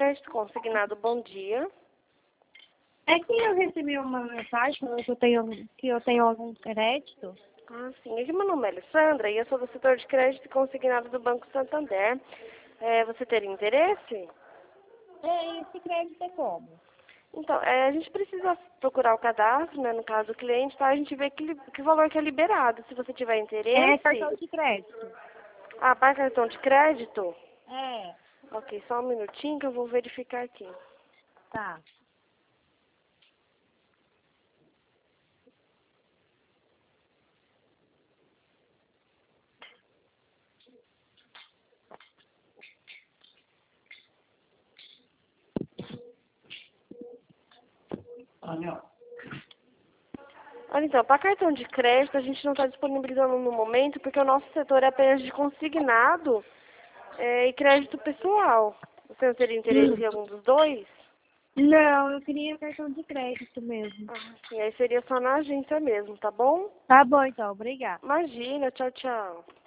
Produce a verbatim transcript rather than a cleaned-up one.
Crédito Consignado, bom dia. É que eu recebi uma mensagem falando que eu tenho, que eu tenho algum crédito. Ah, sim. Aqui meu nome é Alessandra e eu sou do setor de crédito consignado do Banco Santander. É, você teria interesse? É, esse crédito é como? Então, é, a gente precisa procurar o cadastro, né, no caso do cliente, tá? A gente vê que, li- que valor que é liberado. Se você tiver É interesse... cartão de crédito. Ah, para cartão de crédito? É, Ok, só um minutinho que eu vou verificar aqui. tá. Olha, então, para cartão de crédito a gente não está disponibilizando no momento porque o nosso setor é apenas de consignado é, e crédito pessoal. Você não teria interesse Hum. em algum dos dois? Não, eu queria cartão de crédito mesmo. Ah, sim, aí seria só na agência mesmo, tá bom? Tá bom, então. Obrigada. Imagina, tchau, tchau.